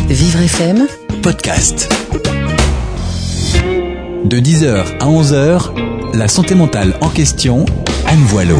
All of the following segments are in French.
Vivre FM podcast. De 10h à 11h, la santé mentale en question, Anne Voileau.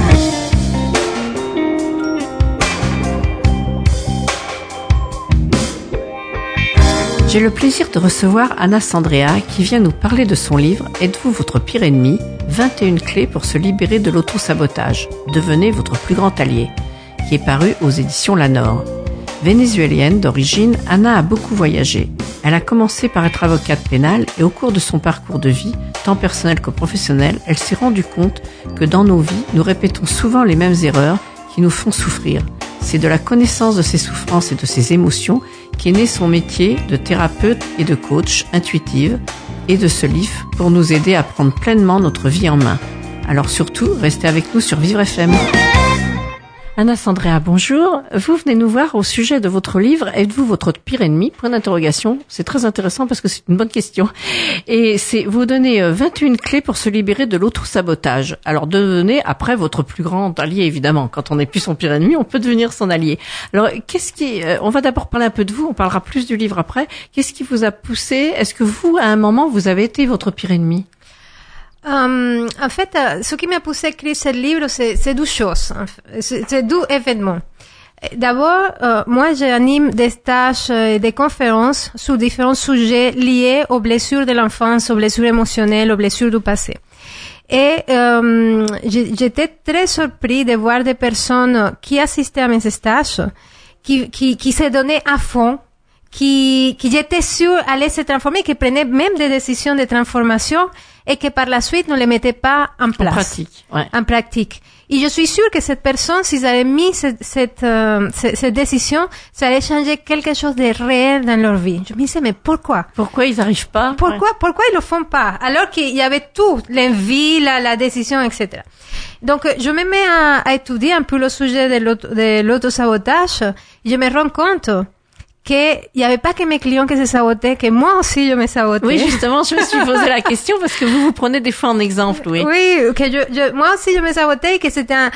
J'ai le plaisir de recevoir Anna Sandrea qui vient nous parler de son livre « Êtes-vous votre pire ennemi ? 21 clés pour se libérer de l'autosabotage. Devenez votre plus grand allié » qui est paru aux éditions Lanor. Vénézuélienne d'origine, Anna a beaucoup voyagé. Elle a commencé par être avocate pénale et au cours de son parcours de vie, tant personnel que professionnel, elle s'est rendue compte que dans nos vies, nous répétons souvent les mêmes erreurs qui nous font souffrir. C'est de la connaissance de ses souffrances et de ses émotions qu'est né son métier de thérapeute et de coach intuitive et de ce livre pour nous aider à prendre pleinement notre vie en main. Alors surtout, restez avec nous sur Vivre FM. Anna Sandrea, bonjour. Vous venez nous voir au sujet de votre livre « Êtes-vous votre pire ennemi ?» Point d'interrogation. C'est très intéressant parce que c'est une bonne question. Et vous donnez 21 clés pour se libérer de l'autosabotage. Alors devenez après votre plus grand allié, évidemment. Quand on n'est plus son pire ennemi, on peut devenir son allié. Alors on va d'abord parler un peu de vous, on parlera plus du livre après. Qu'est-ce qui vous a poussé? Est-ce que vous, à un moment, vous avez été votre pire ennemi? En fait, ce qui m'a poussé à écrire ce livre, c'est deux choses. C'est deux événements. D'abord, moi, j'anime des stages et des conférences sur différents sujets liés aux blessures de l'enfance, aux blessures émotionnelles, aux blessures du passé. Et j'étais très surpris de voir des personnes qui assistaient à mes stages, qui se donnaient à fond, qui étaient sûres d'aller se transformer, qui prenaient même des décisions de transformation et que par la suite ne les mettaient pas en place. En pratique. Et je suis sûre que cette personne, s'ils avaient mis cette décision, ça allait changer quelque chose de réel dans leur vie. Je me disais, mais pourquoi? Pourquoi ils n'arrivent pas? Pourquoi ils le font pas? Alors qu'il y avait tout, l'envie, la décision, etc. Donc, je me mets à étudier un peu le sujet de l'autosabotage. Je me rends compte qu'il n'y avait pas que mes clients qui se sabotaient, que moi aussi je me sabotais. Oui, justement, je me suis posé la question parce que vous prenez des fois en exemple, oui. Oui, que moi aussi je me sabotais et que c'était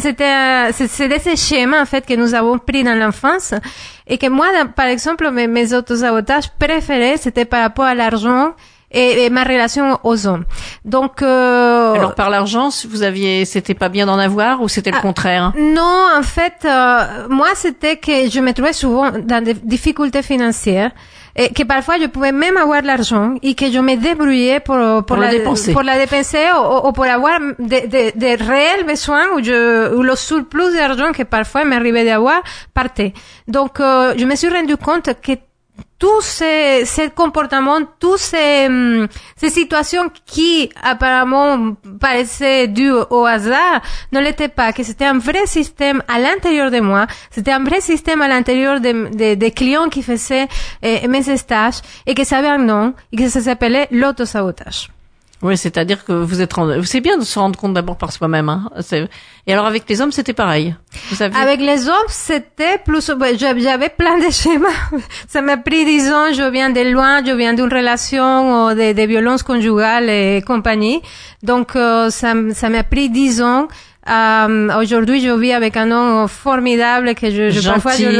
ces schémas, en fait, que nous avons pris dans l'enfance. Et que moi, par exemple, mes autosabotages préférés, c'était par rapport à l'argent et ma relation aux hommes. Donc, alors par l'argent, c'était pas bien d'en avoir ou c'était le contraire? Non, en fait, moi c'était que je me trouvais souvent dans des difficultés financières et que parfois je pouvais même avoir de l'argent et que je me débrouillais pour la dépenser ou pour avoir des réels besoins où le surplus d'argent que parfois m'arrivait d'avoir partait. Donc, je me suis rendu compte que tous ces comportements, toutes ces situations qui apparemment paraissaient dues au hasard ne l'étaient pas, que c'était un vrai système à l'intérieur de moi, c'était un vrai système à l'intérieur des clients qui faisaient mes stages et que ça avait un nom et que ça s'appelait l'autosabotage. Oui, c'est-à-dire que c'est bien de se rendre compte d'abord par soi-même, hein. Et alors avec les hommes, c'était pareil. Avec les hommes, c'était plus, j'avais plein de schémas. Ça m'a pris 10 ans, je viens de loin, je viens d'une relation de violence conjugale et compagnie. Donc, ça m'a pris 10 ans. Aujourd'hui, je vis avec un homme formidable que parfois je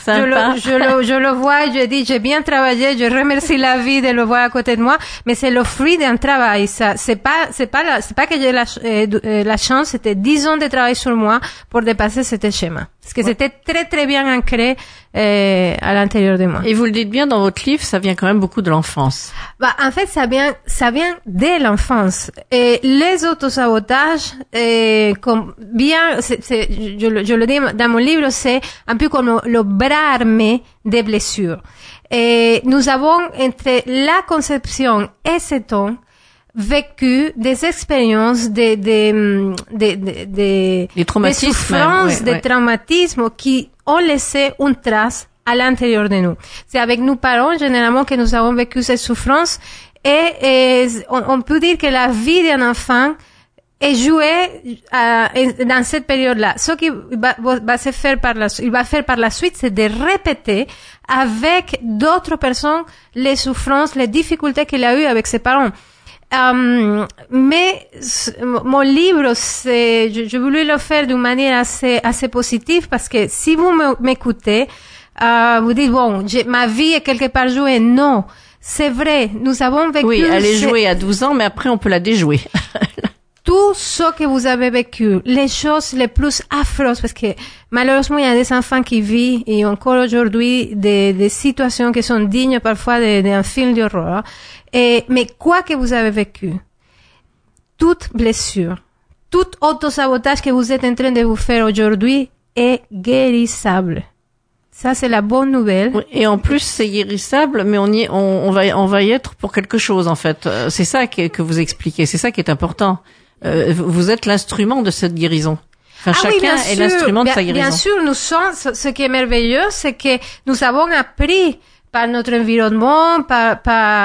le vois et je dis, j'ai bien travaillé, je remercie la vie de le voir à côté de moi, mais c'est le fruit d'un travail. Ça, c'est pas que j'ai la chance, c'était 10 ans de travail sur moi pour dépasser ce schéma. Parce que c'était très très bien ancré, à l'intérieur de moi. Et vous le dites bien dans votre livre, ça vient quand même beaucoup de l'enfance. En fait, ça vient dès l'enfance. Et les autosabotages, je le dis dans mon livre, c'est un peu comme le bras armé des blessures. Et nous avons, entre la conception et ce temps, vécu des expériences, des traumatismes, souffrances, des traumatismes qui ont laissé une trace à l'intérieur de nous. C'est avec nos parents, généralement, que nous avons vécu ces souffrances et on peut dire que la vie d'un enfant est jouée dans cette période-là. Ce qu'il va faire par la suite, c'est de répéter avec d'autres personnes les souffrances, les difficultés qu'il a eues avec ses parents. Mais mon livre, je voulais le faire d'une manière assez positive parce que si vous m'écoutez, vous dites, bon, ma vie est quelque part jouée. Non. C'est vrai. Nous avons vécu... Oui, elle est jouée à 12 ans, mais après, on peut la déjouer. Tout ce que vous avez vécu, les choses les plus affreuses, parce que malheureusement, il y a des enfants qui vivent, et encore aujourd'hui, des situations qui sont dignes parfois d'un film d'horreur. Mais quoi que vous avez vécu, toute blessure, tout autosabotage que vous êtes en train de vous faire aujourd'hui est guérissable. Ça, c'est la bonne nouvelle. Et en plus, c'est guérissable, mais on va y être pour quelque chose, en fait. C'est ça que vous expliquez. C'est ça qui est important. Vous êtes l'instrument de cette guérison. Enfin, chacun est l'instrument de sa guérison. Bien sûr, nous sommes, ce qui est merveilleux, c'est que nous avons appris par notre environnement, par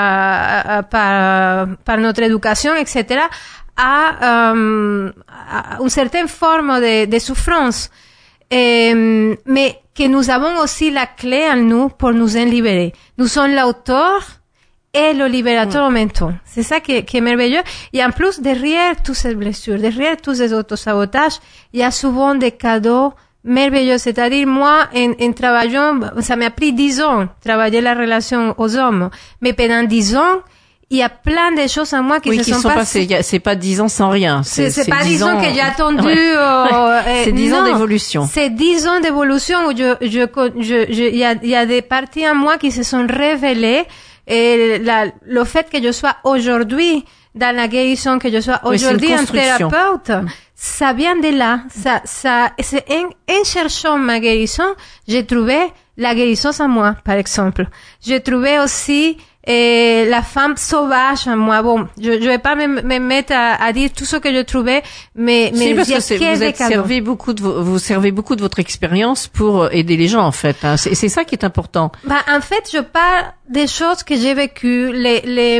notre éducation, etc., à une certaine forme de souffrance. Mais que nous avons aussi la clé en nous pour nous en libérer. Nous sommes l'auteur et le libérateur en même temps. C'est ça qui est merveilleux. Et en plus, derrière toutes ces blessures, derrière tous ces autosabotages, il y a souvent des cadeaux merveilleux. C'est-à-dire, moi, en travaillant, ça m'a pris 10 ans, travailler la relation aux hommes. Mais pendant 10 ans, il y a plein de choses en moi qui se sont passées. C'est pas 10 ans sans rien. C'est pas 10 ans que j'ai attendu. Ouais. C'est 10 ans d'évolution. C'est 10 ans d'évolution où il y a des parties en moi qui se sont révélées. Et le fait que je sois aujourd'hui dans la guérison, que je sois aujourd'hui un thérapeute, ça vient de là. C'est en cherchant ma guérison, j'ai trouvé la guérison en moi, par exemple. J'ai trouvé aussi la femme sauvage en moi. Bon, je vais pas me mettre à dire tout ce que je trouvais, mais si, parce que vous servez beaucoup de votre expérience pour aider les gens, en fait. Hein. C'est ça qui est important. En fait, je parle des choses que j'ai vécues, les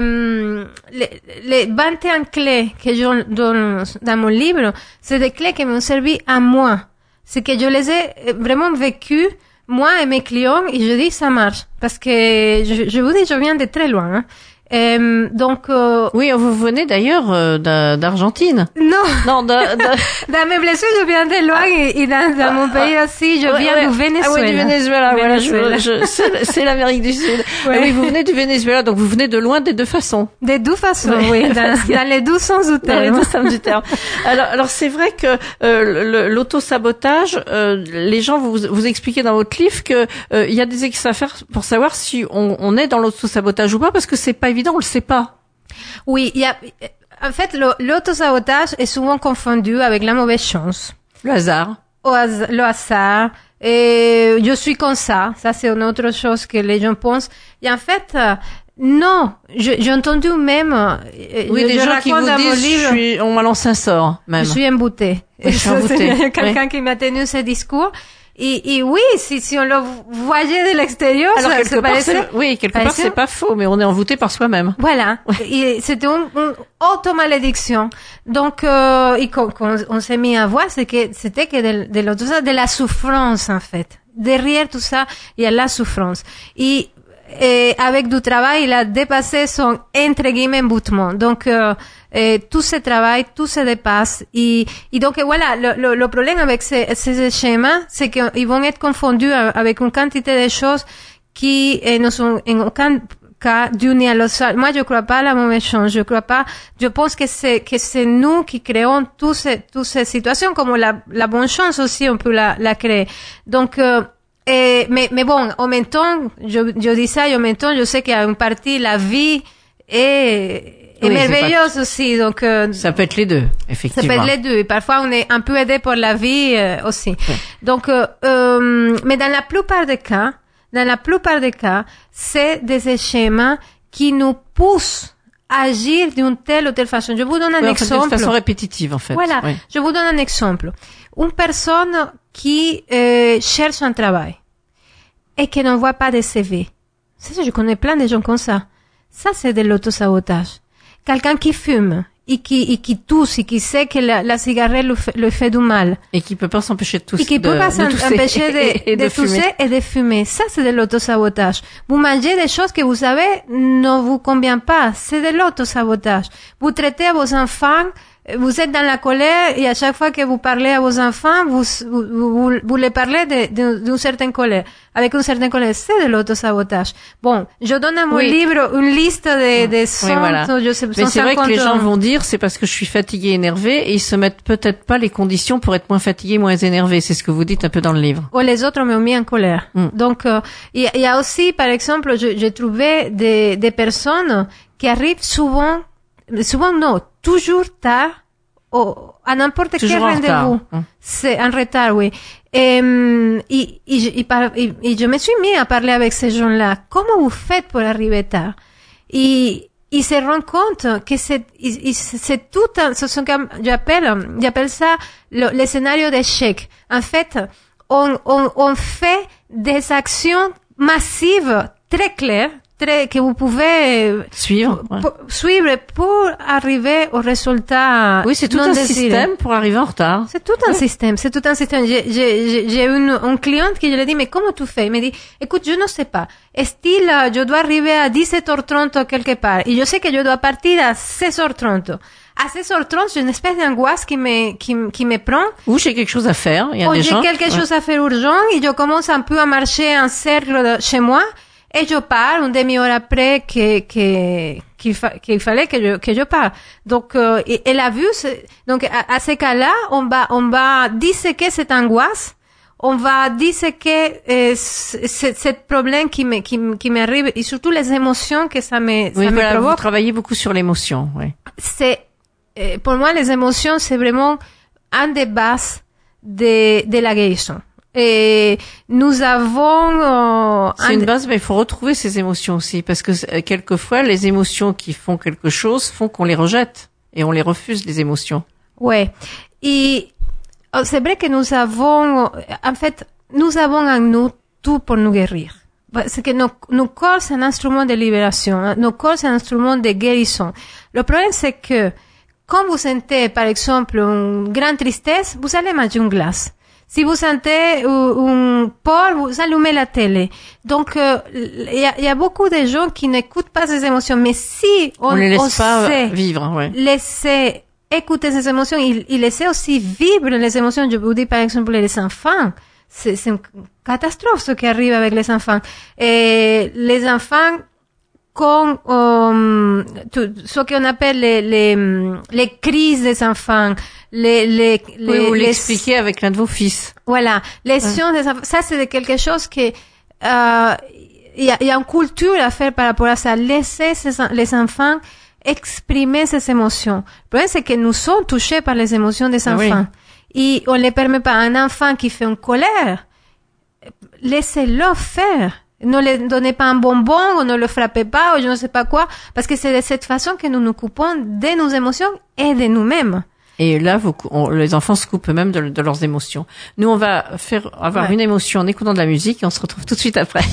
21 clés que je donne dans mon livre, c'est des clés qui m'ont servi à moi. C'est que je les ai vraiment vécues, moi et mes clients, et je dis ça marche. Parce que je vous dis, je viens de très loin. Hein. Donc oui, vous venez d'ailleurs d'Argentine. Non, dans mes blessures, je viens de loin et dans mon pays aussi, je viens du Venezuela. Ah oui, du Venezuela. Voilà, c'est l'Amérique du Sud. Ouais. Oui, vous venez du Venezuela, donc vous venez de loin des deux façons. Des deux façons, oui, dans les deux sens du terme. Dans les deux sens du terme. Alors c'est vrai que l'autosabotage, les gens vous expliquez dans votre livre que il y a des exercices à faire pour savoir si on est dans l'autosabotage ou pas, parce que c'est pas évident, on le sait pas. Oui, en fait, l'autosabotage est souvent confondu avec la mauvaise chance. Le hasard. Le hasard. Et je suis comme ça. Ça, c'est une autre chose que les gens pensent. Et en fait, non. J'ai entendu même. Oui, des gens qui vous disent, on m'a lancé un sort, même. Je suis emboutée. Je suis emboutée. Quelqu'un qui m'a tenu ce discours. Et oui, si on le voyait de l'extérieur, alors quelque part c'est pas faux, mais on est envoûté par soi-même. Voilà. Et c'était une auto-malédiction. Donc, quand on s'est mis à voir, c'était que de la souffrance, en fait. Derrière tout ça, il y a la souffrance. Et avec du travail, il a dépassé son, entre guillemets, emboutement. Donc, tout ce travail, tout se dépasse. Et donc, voilà, le problème avec ces schémas, c'est qu'ils vont être confondus avec une quantité de choses qui ne sont en aucun cas d'une à l'autre. Moi, je crois pas à la mauvaise chance. Je pense que c'est nous qui créons toutes ces situations, comme la bonne chance aussi, on peut la créer. Donc, mais bon, en même temps, je dis ça, et en même temps, je sais qu'il y a une partie, la vie est merveilleuse aussi, donc, ça peut être les deux, effectivement. Ça peut être les deux. Et parfois, on est un peu aidé pour la vie, aussi. Ouais. Donc, mais dans la plupart des cas, c'est des schémas qui nous poussent à agir d'une telle ou telle façon. Je vous donne un exemple. De façon répétitive, en fait. Voilà. Oui. Je vous donne un exemple. Une personne qui cherche un travail et qui n'envoie pas de CV. Ça, je connais plein de gens comme ça. Ça, c'est de l'autosabotage. Quelqu'un qui fume et qui tousse et qui sait que la cigarette le fait du mal. Et qui peut pas s'empêcher de tousser. Et qui peut pas s'empêcher de tousser et de fumer. Ça, c'est de l'autosabotage. Vous mangez des choses que vous savez ne vous conviennent pas. C'est de l'autosabotage. Vous traitez à vos enfants vous êtes dans la colère et à chaque fois que vous parlez à vos enfants, vous les parlez d'une certaine colère. Avec une certaine colère, c'est de l'autosabotage. Bon, je donne à mon livre une liste de 100, oui, voilà. je sais, mais c'est vrai que les gens vont dire, c'est parce que je suis fatigué, énervé, et ils se mettent peut-être pas les conditions pour être moins fatigué, moins énervé. C'est ce que vous dites un peu dans le livre. Ou les autres m'ont mis en colère. Donc, il y a aussi, par exemple, j'ai trouvé des personnes qui arrivent souvent non, toujours tard, à n'importe quel rendez-vous. C'est en retard, oui. Et je me suis mis à parler avec ces gens-là. Comment vous faites pour arriver tard? Ils se rendent compte que c'est tout j'appelle ça le scénario d'échec. En fait, on fait des actions massives, très claires, que vous pouvez suivre pour arriver au résultat. Oui, c'est tout un système pour arriver en retard. C'est tout un système. J'ai une cliente qui je lui ai dit, mais comment tu fais? Il me dit, écoute, je ne sais pas. Style, je dois arriver à 17h30 quelque part. Et je sais que je dois partir à 16h30. À 16h30, j'ai une espèce d'angoisse qui me prend. Ou j'ai quelque chose à faire. Il y a des gens. J'ai quelque chose à faire urgent et je commence un peu à marcher en cercle chez moi. Et je pars une demi-heure après qu'il fallait que je parte. Donc, elle a vu, donc, à ces cas-là, on va disséquer cette angoisse. On va disséquer, ce problème qui m'arrive et surtout les émotions que ça me provoque. Vous travaillez beaucoup sur l'émotion, oui. Pour moi, les émotions, c'est vraiment un des bases de la guérison. Et nous avons c'est une base, mais il faut retrouver ces émotions aussi, parce que quelquefois les émotions qui font quelque chose font qu'on les rejette et on les refuse, les émotions. Ouais. Et c'est vrai que nous avons en nous tout pour nous guérir. C'est que nos corps c'est un instrument de libération, hein? Nos corps c'est un instrument de guérison. Le problème c'est que quand vous sentez par exemple une grande tristesse, vous allez manger une glace. Si vous sentez une peur, vous allumez la télé. Donc, il y a beaucoup de gens qui n'écoutent pas ces émotions. Mais si on les laisse pas sait vivre, ouais. Laisser écouter ces émotions, il laisser aussi vivre les émotions. Je vous dis par exemple les enfants. C'est une catastrophe ce qui arrive avec les enfants. Et les enfants, ce qu'on appelle les crises des enfants, vous l'expliquez avec l'un de vos fils. Voilà. Les sons des enfants. Ça, c'est quelque chose que, il y a une culture à faire par rapport à ça. Laisser les enfants exprimer ces émotions. Le problème, c'est que nous sommes touchés par les émotions des enfants. Oui. Et on ne les permet pas à un enfant qui fait une colère. Laissez-le faire. Ne lui donnez pas un bonbon, ou ne le frappez pas, ou je ne sais pas quoi, parce que c'est de cette façon que nous nous coupons de nos émotions et de nous-mêmes. Et là, les enfants se coupent eux-mêmes de leurs émotions. Nous, on va avoir une émotion en écoutant de la musique et on se retrouve tout de suite après.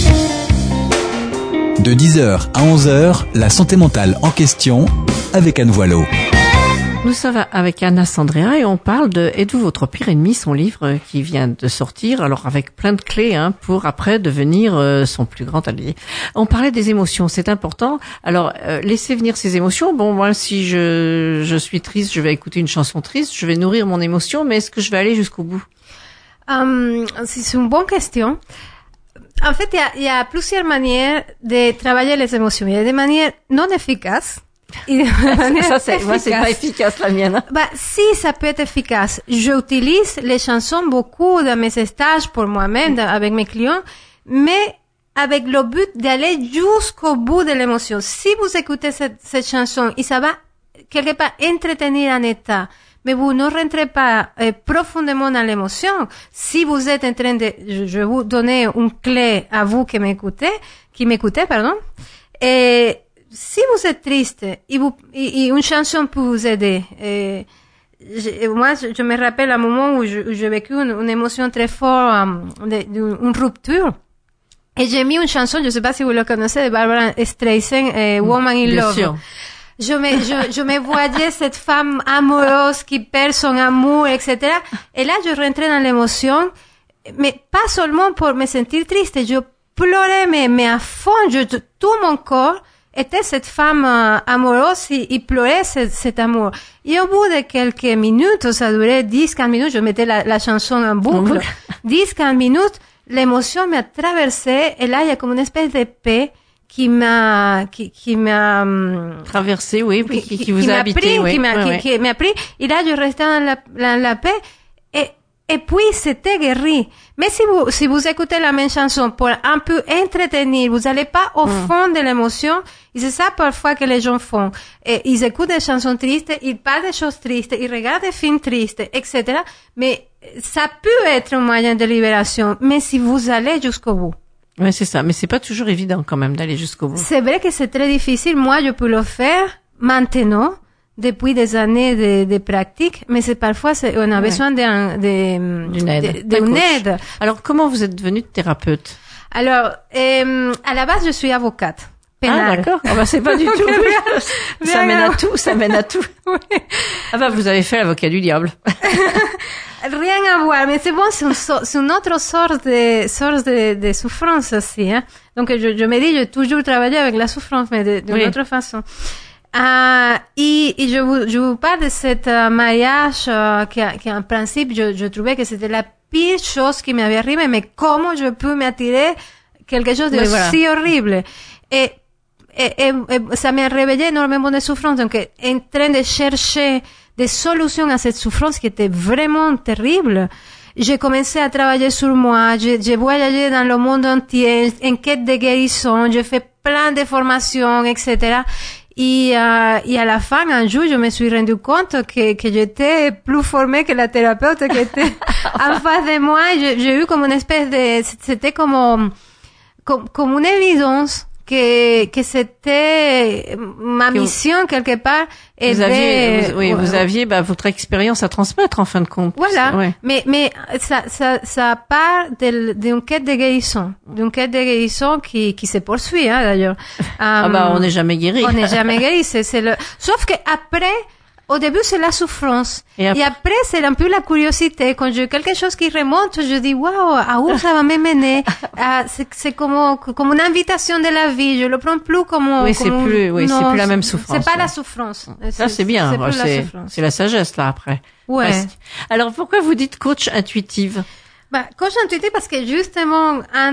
De 10h à 11h, la santé mentale en question avec Anne Voileau. Nous sommes avec Anna Sandrea et on parle de Êtes-vous votre pire ennemi, son livre qui vient de sortir, alors avec plein de clés pour après devenir son plus grand allié. On parlait des émotions, c'est important. Alors laissez venir ces émotions. Bon, moi si je suis triste, je vais écouter une chanson triste, je vais nourrir mon émotion, mais est-ce que je vais aller jusqu'au bout? C'est une bonne question. En fait, il y a plusieurs manières de travailler les émotions. Il y a des manières non efficaces. Moi, c'est pas efficace, la mienne. Si, ça peut être efficace. J'utilise les chansons beaucoup dans mes stages pour moi-même, avec mes clients, mais avec le but d'aller jusqu'au bout de l'émotion. Si vous écoutez cette chanson, et ça va quelque part entretenir un état, mais vous ne rentrez pas profondément dans l'émotion, si vous êtes en train de, je vais vous donner une clé à vous qui m'écoutez, et si vous êtes triste, et une chanson peut vous aider. Moi, je me rappelle un moment où j'ai vécu une émotion très forte, une rupture. Et j'ai mis une chanson, je ne sais pas si vous la connaissez, de Barbara Streisand, Woman in Love. Sûr. Je me voyais cette femme amoureuse qui perd son amour, etc. Et là, je rentrais dans l'émotion, mais pas seulement pour me sentir triste. Je pleurais, mais à fond, tout mon corps était cette femme amoureuse, il pleurait cet amour. Et au bout de quelques minutes, ça durait 10-15 minutes, je mettais la chanson en boucle, 10-15 minutes, l'émotion m'a traversée, et là, il y a comme une espèce de paix qui m'a traversé, oui, qui vous a habité, oui. Qui m'a pris, et là, je restais dans la paix, et puis, c'était guéri. Mais si vous écoutez la même chanson pour un peu entretenir, vous allez pas au fond de l'émotion. Et c'est ça parfois que les gens font. Et ils écoutent des chansons tristes, ils parlent des choses tristes, ils regardent des films tristes, etc. Mais ça peut être un moyen de libération. Mais si vous allez jusqu'au bout. Ouais, c'est ça. Mais c'est pas toujours évident quand même d'aller jusqu'au bout. C'est vrai que c'est très difficile. Moi, je peux le faire maintenant. Depuis des années de pratique, mais c'est parfois on a besoin d'une aide. Alors, comment vous êtes devenue thérapeute? Alors, à la base, je suis avocate pénale. Ah, d'accord. Oh, bah, c'est pas du tout. Ça mène à tout. Oui. Ah bah, vous avez fait l'avocat du diable. Rien à voir, mais c'est bon, c'est une autre sorte de souffrance aussi, hein. Donc, je me dis, j'ai toujours travaillé avec la souffrance, mais d'une autre façon. Et je vous parle de cet mariage qui en principe je trouvais que c'était la pire chose qui m'avait arrivé, mais comment je peux m'attirer quelque chose de si horrible, et ça m'a réveillé énormément de souffrance. Donc en train de chercher des solutions à cette souffrance qui était vraiment terrible, j'ai commencé à travailler sur moi, j'ai voyagé dans le monde entier en quête de guérison, j'ai fait plein de formations, etc. Et à la fin, un jour, je me suis rendu compte que j'étais plus formée que la thérapeute qui était en face de moi. J'ai eu comme une espèce c'était comme une évidence que c'était ma mission quelque part. Vous aviez votre expérience à transmettre en fin de compte. Voilà. Ouais. Mais ça part d'une quête de guérison, qui se poursuit, hein, d'ailleurs. On n'est jamais guéri. On n'est jamais guéri. Sauf que après, au début, c'est la souffrance. Et après, c'est un peu la curiosité. Quand j'ai quelque chose qui remonte, je dis, waouh, à où ça va me mener? C'est comme une invitation de la vie. Je le prends plus comme c'est plus la même souffrance. C'est pas la souffrance. Ça, c'est bien. C'est la sagesse, là, après. Ouais. Presque. Alors, pourquoi vous dites coach intuitive? Coach intuitive parce que justement, un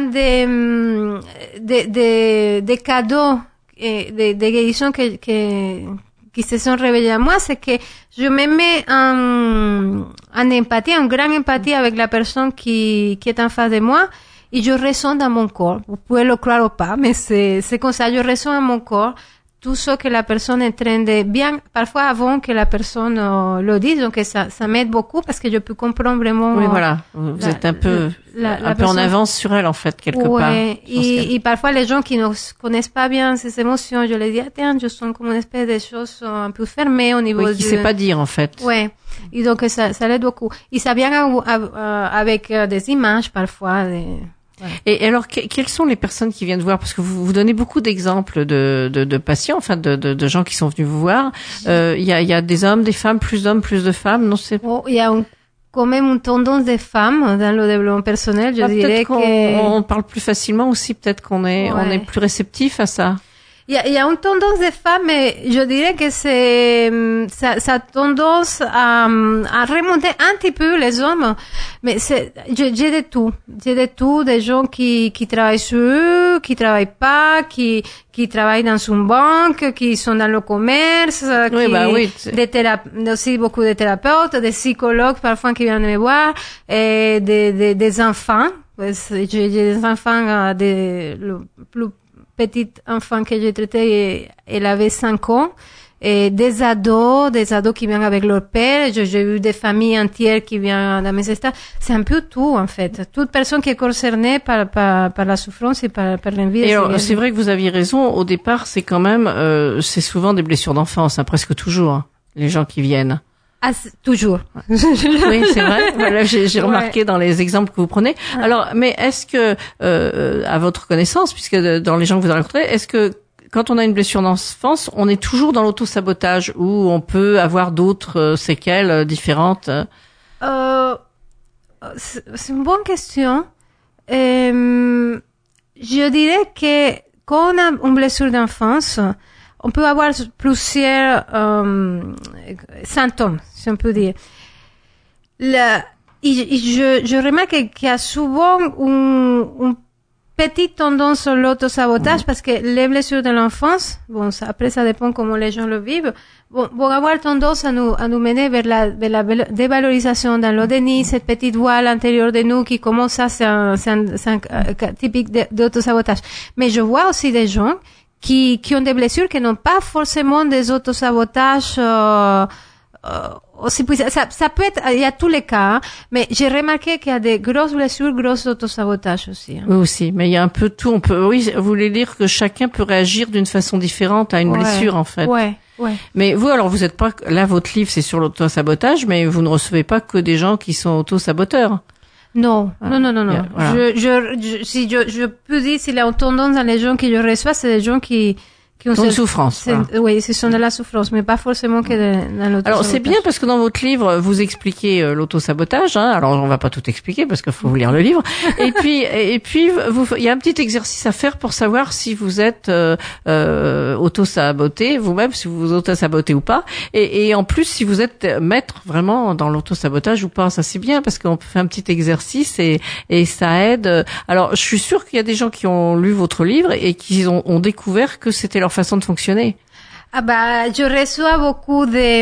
des cadeaux et des guérisons qui se sont réveillés à moi, c'est que je me mets en empathie, en grande empathie avec la personne qui est en face de moi, et je ressens dans mon corps. Vous pouvez le croire ou pas, mais c'est comme ça. Je ressens dans mon corps tout ce que la personne est en train de bien, parfois avant que la personne le dise. Donc ça m'aide beaucoup parce que je peux comprendre vraiment. Oui, voilà. Vous êtes un peu en avance sur elle, en fait, quelque part. Et parfois les gens qui ne connaissent pas bien ces émotions, je les dis, tiens, je sens comme une espèce de choses un peu fermées au niveau qui sait pas dire, en fait. Ouais. Et donc ça l'aide beaucoup. Et ça vient avec des images parfois. Voilà. Et alors, quelles sont les personnes qui viennent vous voir? Parce que vous donnez beaucoup d'exemples de patients, enfin de gens qui sont venus vous voir. Il y a des hommes, des femmes, plus d'hommes, plus de femmes. Non, c'est. Il y a quand même une tendance des femmes dans le développement personnel. Je dirais on parle plus facilement aussi. Peut-être qu'on est plus réceptif à ça. Il y a une tendance des femmes, mais je dirais que ça a tendance à remonter un petit peu les hommes. Mais j'ai de tout. J'ai de tout, des gens qui travaillent sur eux, qui travaillent pas, qui travaillent dans une banque, qui sont dans le commerce, aussi beaucoup de thérapeutes, des psychologues parfois qui viennent me voir, et des enfants. J'ai des enfants, le plus petit enfant que j'ai traité, elle avait 5 ans, et des ados qui viennent avec leur père. J'ai eu des familles entières qui viennent dans mes états. C'est un peu tout, en fait. Toute personne qui est concernée par la souffrance et par l'envie. Et alors, c'est vrai que vous aviez raison. Au départ, c'est quand même, c'est souvent des blessures d'enfance, hein, presque toujours, hein, les gens qui viennent. Ah, toujours. Oui, c'est vrai. Voilà, j'ai remarqué dans les exemples que vous prenez. Ouais. Alors, mais est-ce que, à votre connaissance, puisque dans les gens que vous avez rencontrés, est-ce que quand on a une blessure d'enfance, on est toujours dans l'auto-sabotage ou on peut avoir d'autres séquelles différentes? C'est une bonne question. Je dirais que quand on a une blessure d'enfance, on peut avoir plusieurs symptômes, si on peut dire. Je remarque qu'il y a souvent une petite tendance sur l'autosabotage parce que les blessures de l'enfance, bon, après ça dépend comment les gens le vivent, vont avoir tendance à nous mener vers la dévalorisation dans le déni, cette petite voix à l'intérieur de nous qui commence, ça c'est un cas typique d'autosabotage. Mais je vois aussi des gens qui ont des blessures qui n'ont pas forcément des autosabotages aussi puissants. Ça peut être, il y a tous les cas, hein, mais j'ai remarqué qu'il y a des grosses blessures, grosses autosabotages aussi. Hein. Oui, aussi, mais il y a un peu tout. Oui, vous voulez dire que chacun peut réagir d'une façon différente à une blessure, en fait. Ouais. Mais vous, alors, vous êtes pas, là, votre livre, c'est sur l'autosabotage, mais vous ne recevez pas que des gens qui sont autosaboteurs. Non. Voilà. Je peux dire s'il y a une tendance dans les gens que je reçois, c'est des gens qui ont une souffrance. Voilà. Oui, ce sont de la souffrance, mais pas forcément que dans l'autosabotage. Alors c'est bien parce que dans votre livre vous expliquez l'autosabotage. Hein. Alors on va pas tout expliquer parce qu'il faut vous lire le livre. Et puis il y a un petit exercice à faire pour savoir si vous êtes autosaboté vous-même, si vous vous autosabotez ou pas. Et en plus si vous êtes maître vraiment dans l'autosabotage ou pas. Ça c'est bien parce qu'on fait un petit exercice et ça aide. Alors je suis sûre qu'il y a des gens qui ont lu votre livre et qui ont découvert que c'était leur façon de fonctionner. Ah bah, je reçois beaucoup de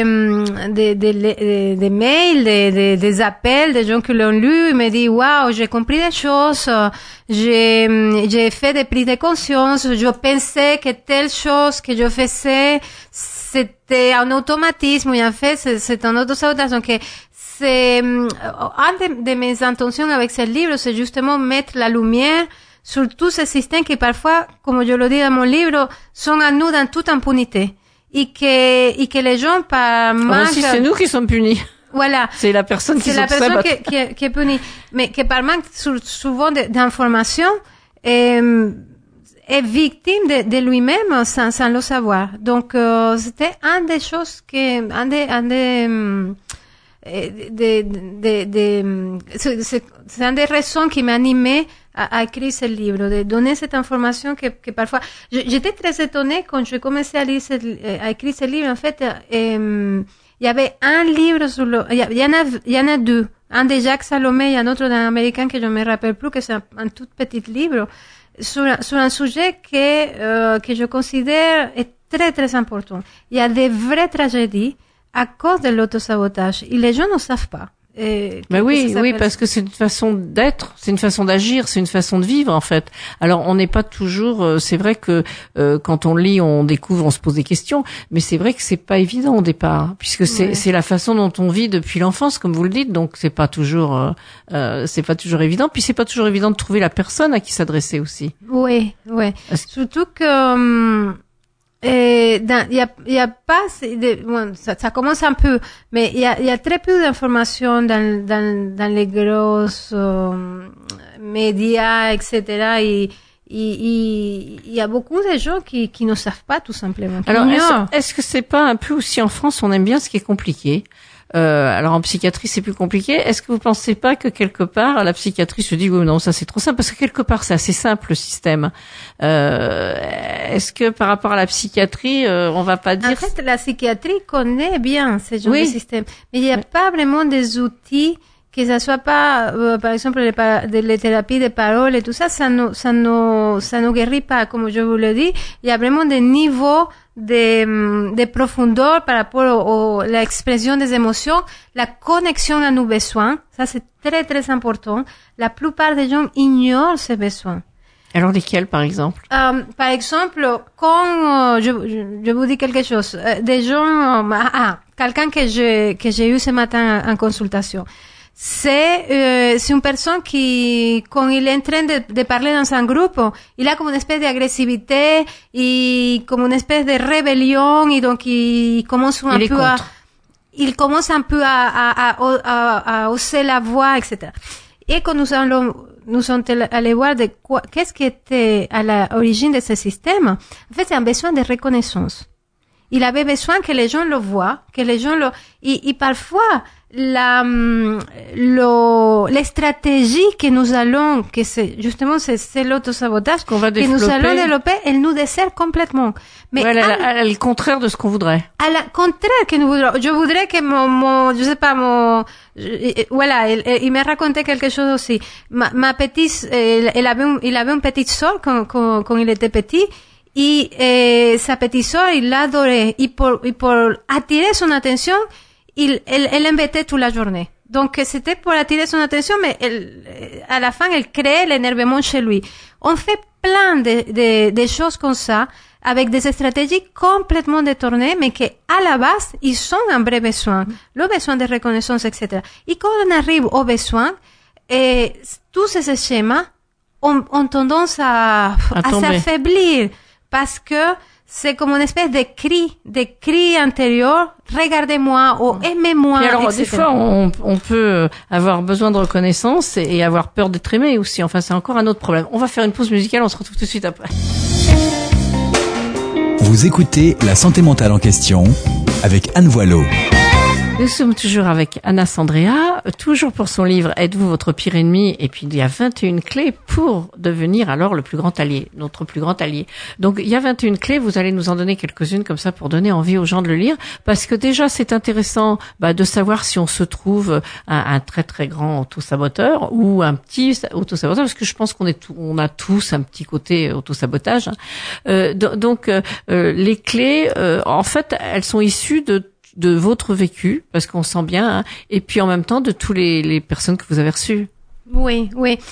mails, des appels, des gens qui l'ont lu, ils me disent, waouh, j'ai compris des choses, j'ai fait des prises de conscience, je pensais que telle chose que je faisais, c'était un automatisme, et en fait, c'est un autosabotage. Donc, c'est, une de mes intentions avec ce livre, c'est justement mettre la lumière sur tous ces systèmes qui parfois, comme je le dis dans mon livre, sont à nous dans toute impunité. Et que les gens par manque... si c'est nous qui sommes punis. Voilà. C'est la personne qui s'autosabote. C'est la personne qui est punie. Mais que par manque souvent d'informations, est victime de lui-même sans le savoir. Donc, c'était une des choses c'est une des raisons qui m'a animée à écrire ce livre, de donner cette information que parfois, j'étais très étonnée quand je commençais à écrire ce livre. En fait, il y avait un livre il y en a deux. Un de Jacques Salomé et un autre d'un Américain que je me rappelle plus, que c'est un tout petit livre sur un sujet que je considère est très très important. Il y a des vraies tragédies à cause de l'autosabotage. Et les gens ne savent pas. Mais oui, parce que c'est une façon d'être, c'est une façon d'agir, c'est une façon de vivre, en fait. Alors, on n'est pas toujours, c'est vrai que, quand on lit, on découvre, on se pose des questions, mais c'est vrai que c'est pas évident au départ, puisque c'est la façon dont on vit depuis l'enfance, comme vous le dites, donc c'est pas toujours évident, puis c'est pas toujours évident de trouver la personne à qui s'adresser aussi. Oui. Surtout que, il y a pas ça commence un peu, mais il y a très peu d'informations dans les grosses médias, etc. Et il y a beaucoup de gens qui ne savent pas, tout simplement. Alors est-ce que c'est pas un peu aussi en France, on aime bien ce qui est compliqué? Alors en psychiatrie c'est plus compliqué. Est-ce que vous pensez pas que quelque part la psychiatrie se dit oui non ça c'est trop simple, parce que quelque part c'est assez simple le système. Est-ce que par rapport à la psychiatrie on va pas dire... En fait la psychiatrie connaît bien ce genre de système, mais il n'y a pas vraiment des outils que ça soit pas par exemple les thérapies de parole et tout ça nous guérit pas, comme je vous le dis. Il y a vraiment des niveaux de profondeur par rapport à l'expression des émotions, la connexion à nos besoins. Ça, c'est très, très important. La plupart des gens ignorent ces besoins. Alors, lesquels, par exemple? Par exemple, quand je vous dis quelque chose, des gens, quelqu'un que j'ai eu ce matin en consultation. C'est une personne qui, quand il est en train de parler dans un groupe, il a comme une espèce d'agressivité et comme une espèce de rébellion, et donc il commence un peu à hausser la voix, etc. Et quand nous sommes allés voir qu'est-ce qui était à l'origine de ce système, en fait, c'est un besoin de reconnaissance. Il avait besoin que les gens le voient, que les gens et parfois, les stratégies que nous allons, que c'est l'autosabotage, qu'on va que nous allons développer, elles nous desservent complètement. Mais elle est le contraire de ce qu'on voudrait. À la contraire que nous voudrons. Je voudrais que il m'a raconté quelque chose aussi. Ma petite, il avait une petite sœur quand il était petit. Et sa petite sœur, il l'adorait. Et pour attirer son attention, elle l'embêtait toute la journée. Donc, c'était pour attirer son attention, mais à la fin, elle créait l'énervement chez lui. On fait plein de choses comme ça, avec des stratégies complètement détournées, mais que, à la base, ils sont un vrai besoin. Le besoin de reconnaissance, etc. Et quand on arrive au besoin, tous ces schémas ont tendance à s'affaiblir, parce que c'est comme une espèce de cri intérieur, regardez-moi, ou aimez-moi, et alors, etc. des fois, on peut avoir besoin de reconnaissance et avoir peur d'être aimé aussi. Enfin, c'est encore un autre problème. On va faire une pause musicale, on se retrouve tout de suite après. Vous écoutez La santé mentale en question avec Anne Voileau. Nous sommes toujours avec Anna Sandrea, toujours pour son livre « Êtes-vous votre pire ennemi ?» Et puis il y a 21 clés pour devenir alors le plus grand allié, notre plus grand allié. Donc il y a 21 clés, vous allez nous en donner quelques-unes comme ça pour donner envie aux gens de le lire, parce que déjà c'est intéressant de savoir si on se trouve un très très grand autosaboteur ou un petit autosaboteur, parce que je pense on a tous un petit côté autosabotage. Donc les clés, en fait, elles sont issues de votre vécu, parce qu'on sent bien, et puis en même temps de tous les personnes que vous avez reçues. Oui.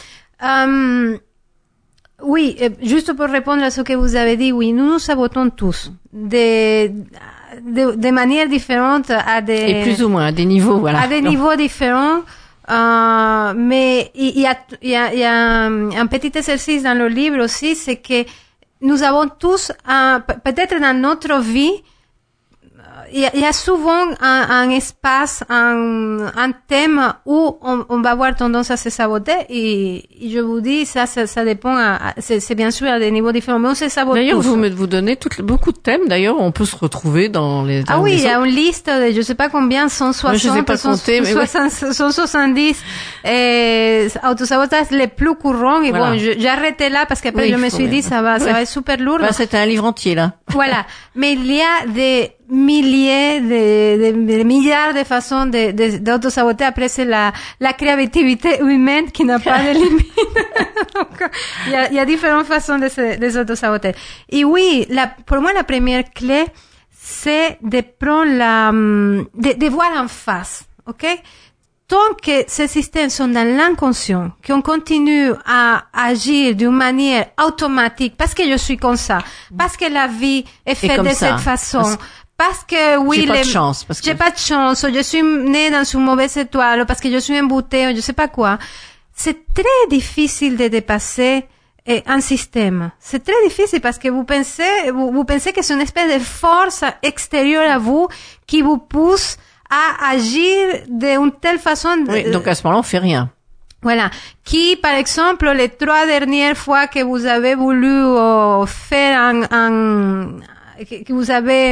Oui, juste pour répondre à ce que vous avez dit, oui, nous nous sabotons tous, de manière différente et plus ou moins, à des niveaux, voilà. À des niveaux différents. Mais il y a un petit exercice dans le livre aussi, c'est que nous avons tous, peut-être dans notre vie, il y a souvent un espace, un thème où on va avoir tendance à se saboter, et je vous dis, ça dépend, c'est bien sûr à des niveaux différents, mais on se sabote d'ailleurs, tous. vous donnez beaucoup de thèmes, d'ailleurs, on peut se retrouver dans les... il y a une liste de, je sais pas combien, 160, moi, je sais pas compter, mais 170, autosabotage les plus courants, et voilà. Bon, j'ai arrêté là, parce qu'après, je me suis dit, ça va être super lourd. C'était un livre entier, là. Voilà. Mais il y a des milliers, des milliards de façons d'auto-saboter. Après, c'est la créativité humaine qui n'a pas de limite. Donc, il y a différentes façons de s'auto-saboter. Et oui, pour moi, la première clé, c'est de prendre de voir en face. OK? Tant que ces systèmes sont dans l'inconscient, qu'on continue à agir d'une manière automatique, parce que je suis comme ça, parce que la vie est faite de cette façon, parce que oui, j'ai pas de chance, j'ai pas de chance, ou je suis née dans une mauvaise étoile, ou parce que je suis emboutée, ou je sais pas quoi. C'est très difficile de dépasser un système. C'est très difficile parce que vous pensez que c'est une espèce de force extérieure à vous qui vous pousse à agir d'une telle façon. Oui, donc à ce moment-là, on fait rien. Voilà. Qui, par exemple, les 3 dernières fois que vous avez voulu faire que vous avez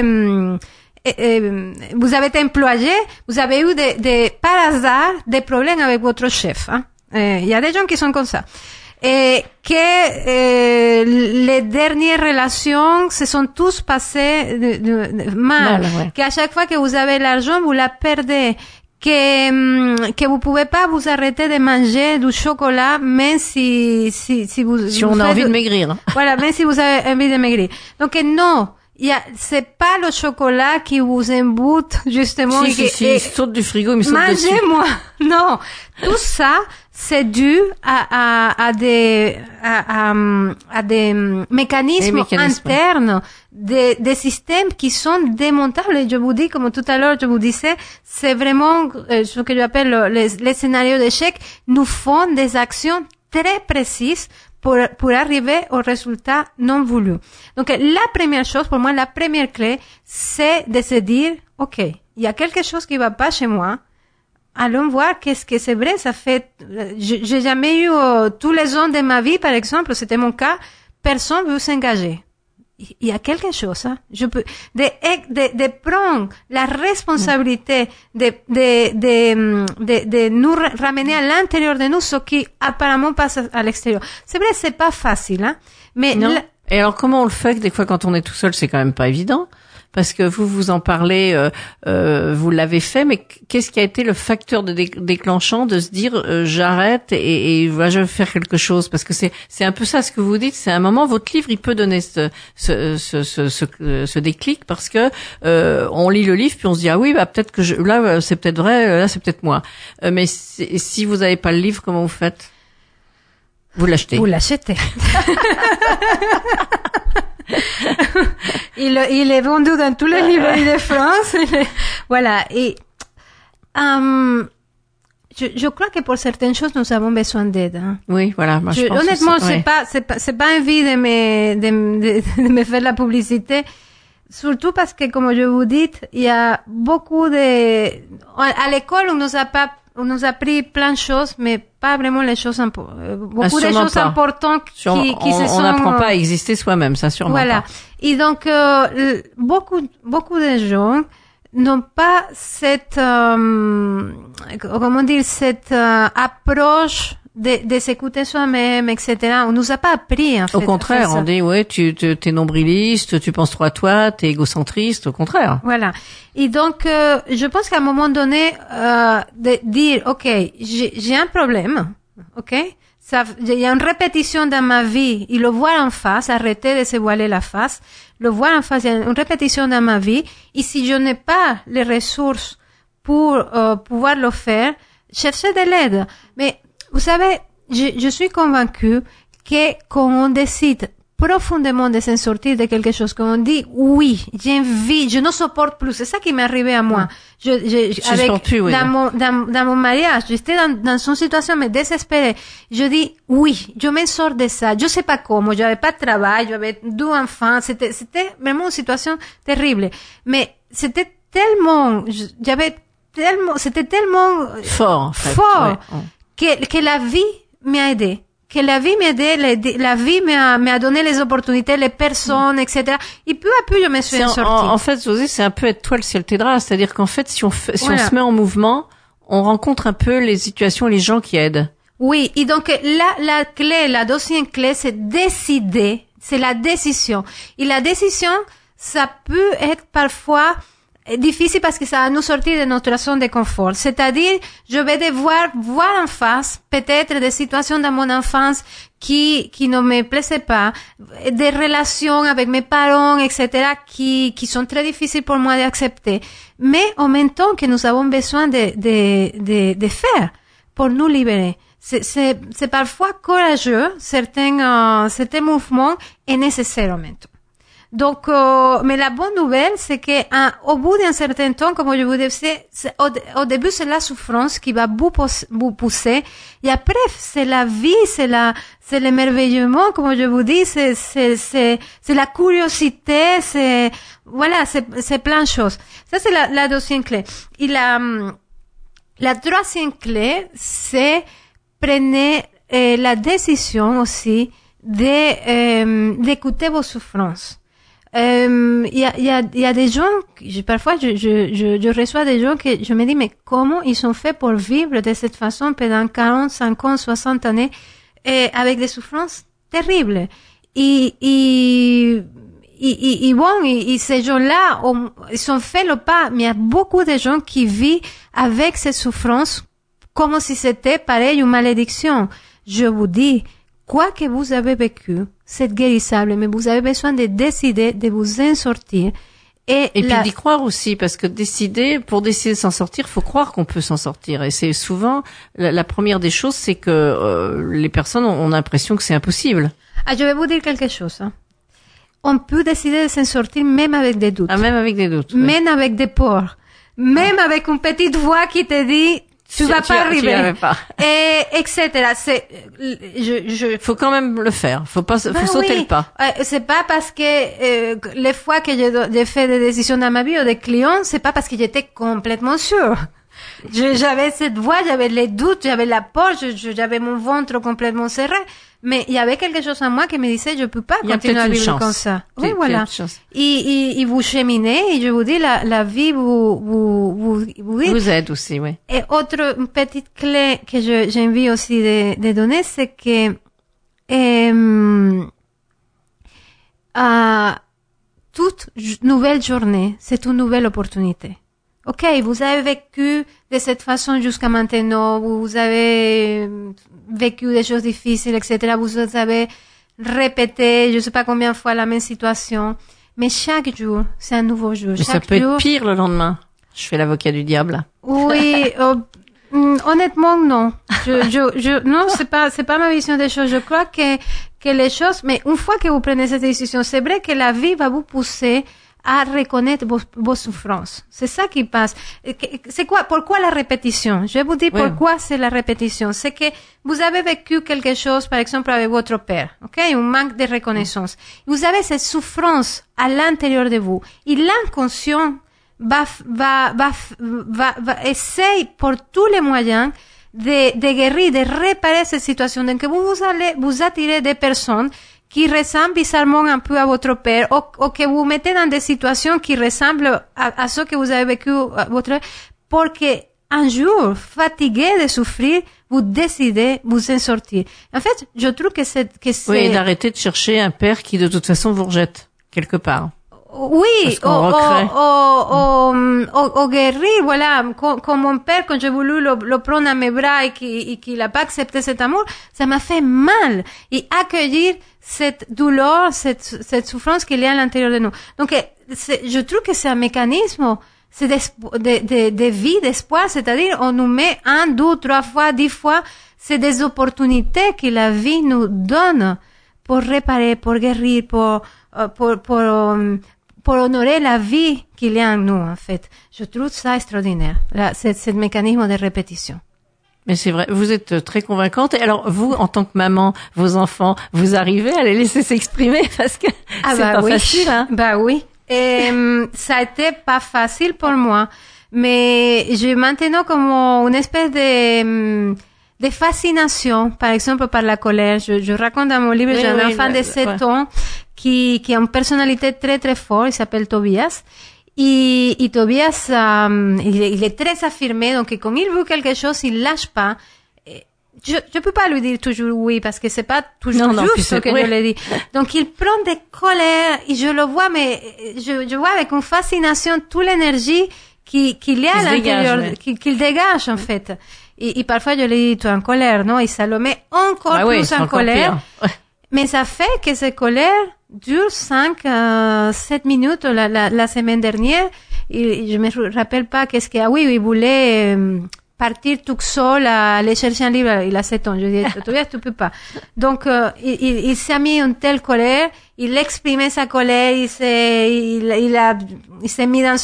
été employé, vous avez eu par hasard des problèmes avec votre chef. Il y a des gens qui sont comme ça. Et que les dernières relations se sont tous passées mal. Ouais. Qu'à chaque fois que vous avez l'argent, vous la perdez. Que vous pouvez pas vous arrêter de manger du chocolat, même si on a envie de maigrir. Voilà, même si vous avez envie de maigrir. Donc non. C'est pas le chocolat qui vous emboute, justement. Si, saute du frigo, mais saute dessus. Mangez-moi. Non. Tout ça, c'est dû à des mécanismes internes, des systèmes qui sont démontables. Et je vous dis, comme tout à l'heure, je vous disais, c'est vraiment ce que j'appelle les scénarios d'échec, nous font des actions très précises pour arriver au résultat non voulu. Donc, la première chose, pour moi, la première clé, c'est de se dire, OK, il y a quelque chose qui va pas chez moi. Allons voir qu'est-ce que c'est vrai. Ça fait, j'ai jamais eu, tous les ans de ma vie, par exemple, c'était mon cas, personne veut s'engager. il y a quelque chose, hein. Je peux, de prendre la responsabilité de nous ramener à l'intérieur de nous ce qui apparemment passe à l'extérieur. C'est vrai, c'est pas facile, hein. Mais non. Et alors, comment on le fait? Des fois, quand on est tout seul, c'est quand même pas évident. Parce que vous en parlez, vous l'avez fait, mais qu'est-ce qui a été le facteur de déclenchant de se dire j'arrête et voilà, je vais faire quelque chose? Parce que c'est un peu ça ce que vous dites. C'est un moment, votre livre, il peut donner ce déclic parce que on lit le livre puis on se dit ah oui, bah peut-être que là c'est peut-être vrai, là c'est peut-être moi. Mais si vous n'avez pas le livre, comment vous faites? Vous l'achetez. Vous l'achetez. Il est vendu dans tous les librairies de France. Voilà. Et je crois que pour certaines choses, nous avons besoin d'aide. Hein. Oui, voilà. Moi, je pense honnêtement, aussi, c'est pas envie de me faire la publicité. Surtout parce que, comme je vous dis, il y a beaucoup à l'école, on nous a appris plein de choses, mais pas vraiment les choses beaucoup de choses importantes qui se sont... On n'apprend pas à exister soi-même, ça sûrement. Voilà. Pas. Et donc, beaucoup de gens n'ont pas cette, cette approche de s'écouter soi-même, etc. On nous a pas appris, en fait. Au contraire, on dit, ouais, t'es nombriliste, tu penses trop à toi, t'es égocentriste, au contraire. Voilà. Et donc, je pense qu'à un moment donné, de dire, OK, j'ai un problème, OK? Il y a une répétition dans ma vie, et le voir en face, arrêter de se voiler la face, le voir en face, il y a une répétition dans ma vie, et si je n'ai pas les ressources pour pouvoir le faire, chercher de l'aide. Mais vous savez, je suis convaincue que quand on décide profondément de s'en sortir de quelque chose, quand on dit oui, j'ai envie, je ne supporte plus, c'est ça qui m'est arrivé à moi. Dans mon mariage, j'étais dans une situation mais désespérée. Je dis oui, je m'en sors de ça. Je sais pas comment, j'avais pas de travail, j'avais 2 enfants, c'était vraiment une situation terrible. Mais c'était tellement, c'était tellement fort, en fait. Fort. Ouais. Que la vie m'a aidé. Que la vie m'a aidé, la vie m'a donné les opportunités, les personnes, etc. Et peu à peu, je me suis sortie. En fait, José, c'est un peu être toi le ciel t'aidera. C'est-à-dire qu'en fait, si on se met en mouvement, on rencontre un peu les situations, les gens qui aident. Oui. Et donc, la clé, la deuxième clé, c'est décider. C'est la décision. Et la décision, ça peut être parfois difficile parce que ça va nous sortir de notre zone de confort. C'est-à-dire, je vais devoir voir en face peut-être des situations dans mon enfance qui ne me plaisaient pas, des relations avec mes parents, etc., qui sont très difficiles pour moi d'accepter. Mais en même temps que nous avons besoin de faire pour nous libérer. C'est parfois courageux, certains mouvements est nécessaire en même temps. Donc, mais la bonne nouvelle, c'est que au bout d'un certain temps, comme je vous disais, au début, c'est la souffrance qui va vous pousser, et après, c'est la vie, c'est l'émerveillement, comme je vous dis, c'est la curiosité, c'est plein de choses. Ça, c'est la deuxième clé. Et la troisième clé, c'est prenez la décision aussi d'écouter vos souffrances. Il y a des gens, parfois je reçois des gens que je me dis mais comment ils sont faits pour vivre de cette façon pendant 40, 50, 60 années avec des souffrances terribles. Et ces gens-là, ils sont faits le pas, mais il y a beaucoup de gens qui vivent avec ces souffrances comme si c'était pareil une malédiction. Je vous dis, quoi que vous avez vécu, c'est guérissable, mais vous avez besoin de décider de vous en sortir. Et puis d'y croire aussi, parce que pour décider de s'en sortir, faut croire qu'on peut s'en sortir. Et c'est souvent, la première des choses, c'est que les personnes ont l'impression que c'est impossible. Ah, je vais vous dire quelque chose. Hein. On peut décider de s'en sortir même avec des doutes. Ah, même avec des doutes. Oui. Même avec des peurs. Même avec une petite voix qui te dit, tu vas pas arriver. Et, etc. Faut quand même le faire. Faut sauter le pas. C'est pas parce que, les fois que j'ai fait des décisions dans ma vie ou des clients, c'est pas parce que j'étais complètement sûre. J'avais cette voix, j'avais les doutes, j'avais la peur, j'avais mon ventre complètement serré. Mais il y avait quelque chose en moi qui me disait, je peux pas continuer à vivre comme ça. Oui, voilà. Et vous cheminez, et je vous dis, la vie vous aide aussi, oui. Et autre petite clé que j'ai envie aussi de donner, c'est que, toute nouvelle journée, c'est une nouvelle opportunité. Ok, vous avez vécu de cette façon jusqu'à maintenant, vous avez vécu des choses difficiles, etc. Vous avez répété, je sais pas combien de fois la même situation. Mais chaque jour, c'est un nouveau jour. Mais ça peut être pire le lendemain. Je fais l'avocat du diable. Oui, honnêtement, non. Non, c'est pas ma vision des choses. Je crois que les choses, mais une fois que vous prenez cette décision, c'est vrai que la vie va vous pousser à reconnaître vos souffrances. C'est ça qui passe. C'est quoi, pourquoi la répétition? Je vais vous dire pourquoi c'est la répétition. C'est que vous avez vécu quelque chose, par exemple, avec votre père, ok? Un manque de reconnaissance. Vous avez cette souffrance à l'intérieur de vous. Et l'inconscient va essayer pour tous les moyens de guérir, de réparer cette situation. Donc, vous allez vous attirer des personnes qui ressemblent bizarrement un peu à votre père, ou que vous mettez dans des situations qui ressemblent à ce que vous avez vécu votre père, pour que un jour, fatigué de souffrir, vous décidez vous en sortir. En fait, je trouve que c'est... Oui, d'arrêter de chercher un père qui de toute façon vous rejette quelque part. Oui, au guérir, voilà, comme mon père, quand j'ai voulu le prendre à mes bras et qu'il n'a pas accepté cet amour, ça m'a fait mal. Et accueillir cette douleur, cette souffrance qu'il y a à l'intérieur de nous. Donc, je trouve que c'est un mécanisme, c'est de vie, d'espoir, c'est-à-dire, on nous met 1, 2, 3 fois, 10 fois, c'est des opportunités que la vie nous donne pour réparer, pour guérir, pour honorer la vie qu'il y a en nous, en fait. Je trouve ça extraordinaire, ce mécanisme de répétition. Mais c'est vrai, vous êtes très convaincante. Et alors, vous, en tant que maman, vos enfants, vous arrivez à les laisser s'exprimer parce que c'est pas facile, hein? Bah oui. Et ça a été pas facile pour moi. Mais j'ai maintenant comme une espèce de fascination, par exemple, par la colère. Je raconte dans mon livre, j'ai un enfant de 7 ans qui a une personnalité très très forte, il s'appelle Tobias. Et Tobias, il est très affirmé, donc comme il veut quelque chose, il lâche pas. Je peux pas lui dire toujours oui, parce que c'est pas toujours juste ce que je lui dis. Donc il prend des colères, et je le vois, mais je vois avec une fascination toute l'énergie qu'il y a à l'intérieur, qu'il dégage, en fait. Et parfois je lui dis, tu es en colère, non? Et ça le met encore plus en colère. Mais ça fait que cette colère dure 7 minutes la semaine dernière. Et je me rappelle pas qu'est-ce qu'il y a. Oui, il voulait partir tout seul à aller chercher un livre. Il a 7 ans. Je dis, Tobias, tu peux pas. Donc, il s'est mis une telle colère. Il exprimait sa colère. Il s'est mis dans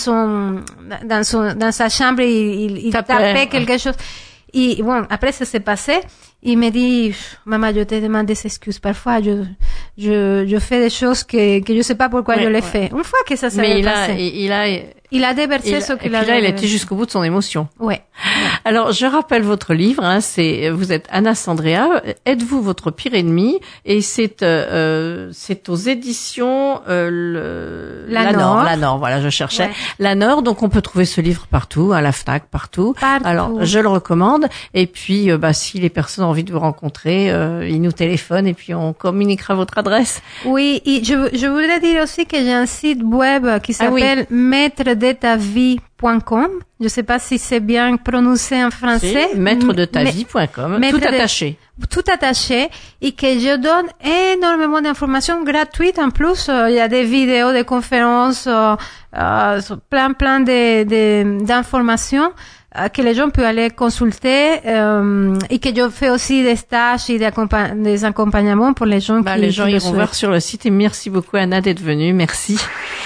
sa chambre. Il tapait quelque chose. Et bon, après ça s'est passé. Il me dit, maman, je te demande des excuses. Parfois, je fais des choses que je sais pas pourquoi je les fais. Une fois que ça s'est passé. Il a déversé ce qu'il avait. Il a été jusqu'au bout de son émotion. Ouais. Alors, je rappelle votre livre, hein, vous êtes Anna Sandrea. Êtes-vous votre pire ennemi? Et c'est aux éditions, La Nord, voilà, je cherchais. Ouais. La Nord, donc on peut trouver ce livre partout, à la Fnac, partout. Alors, je le recommande. Et puis, si les personnes ont envie de vous rencontrer, ils nous téléphonent et puis on communiquera votre adresse. Oui, et je voudrais dire aussi que j'ai un site web qui s'appelle maîtredetavie.com. Je sais pas si c'est bien prononcé en français. Si, maîtredetavie.com. Tout attaché. Tout attaché. Et que je donne énormément d'informations gratuites. En plus, il y a des vidéos, des conférences, plein d'informations que les gens peuvent aller consulter, et que je fais aussi des stages et des accompagnements pour les gens qui les gens iront voir sur le site. Et merci beaucoup, Anna, d'être venue. Merci.